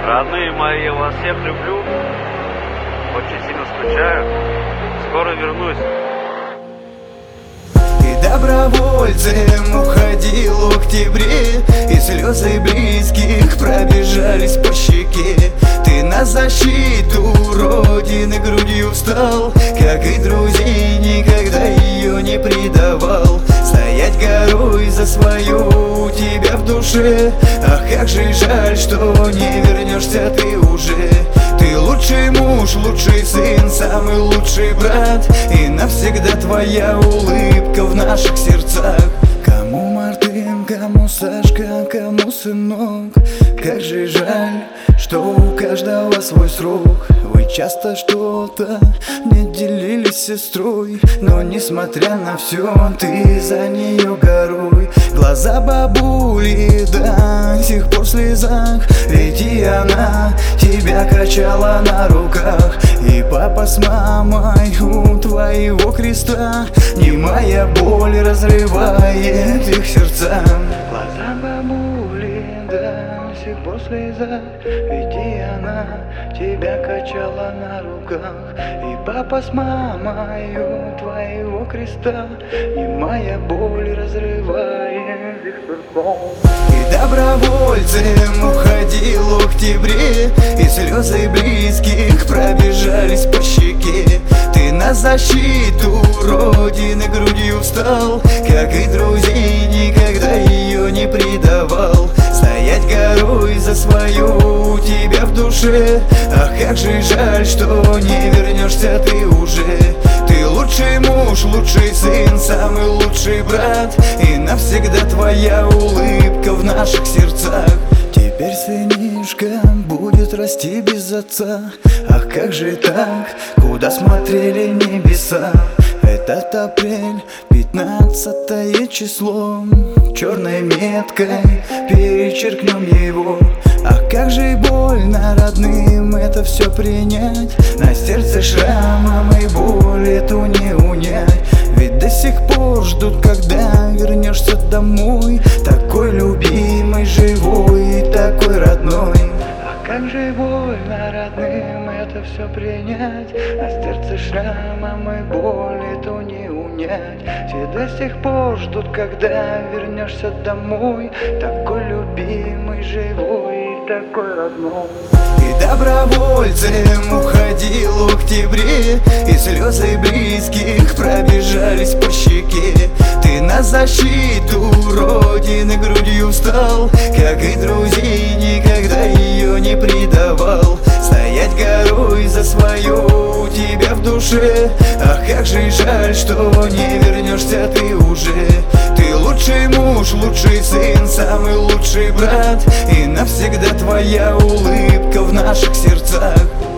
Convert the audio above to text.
Родные мои, я вас всех люблю. Очень сильно скучаю. Скоро вернусь. И добровольцем уходил в октябре, и слезы близких пробежались по щеке. Ты на защиту Родины грудью встал, как и друзей, никогда ее не предавал. Стоять горой за свою у тебя в душе. Ах, как же жаль, что не вернешься ты уже. Ты лучший муж, лучший сын, самый лучший брат, и навсегда твоя улыбка в наших сердцах. Кому Мартын, кому Сашка, кому сынок. Как же жаль, что у каждого свой срок. Вы часто что-то не делились с сестрой, но несмотря на все, ты за нее горой. Глаза бабули до сих пор в слезах, ведь и она тебя качала на руках. И папа с мамой у твоего креста, немая боль разрывает их сердца. Глаза бабули до сих пор в слезах, ведь и она тебя качала на руках. И папа с мамой у твоего креста, немая боль разрывает их сердца. И добровольцем уходил в октябре, и слезы близких пробежались по щеке. Ты на защиту Родины грудью встал, как и друзей, никогда ее не предавал. Стоять горой за свою у тебя в душе. Ах, как же жаль, что не вернешься ты уже. Ты лучший муж, лучший сын, самый лучший брат, и навсегда твоя улыбка в наших сердцах. Теперь сынишка будет расти без отца. Ах, как же так, куда смотрели небеса. Этот апрель, 15 число, черной меткой перечеркнем его. Ах, как же больно родным это все принять. На сердце шрамом и боль эту не унять. Ведь до сих пор ждут, когда вернешься домой, такой любимый, живой и такой родной. Ах, как же больно родным это все принять. На сердце шрамом и боль эту не унять. Все до сих пор ждут, когда вернешься домой, такой любимый, живой и такой родной. И добровольцем уходил в октябре, и слезы близких пробежались по щеке. Ты на защиту Родины грудью встал, как и друзей, никогда ее не предавал. Стоять горой за свою у тебя в душе. Ах, как же жаль, что не вернешься ты уже. Ты лучший муж, лучший сын, самый лучший брат, и навсегда твоя улыбка в наших сердцах.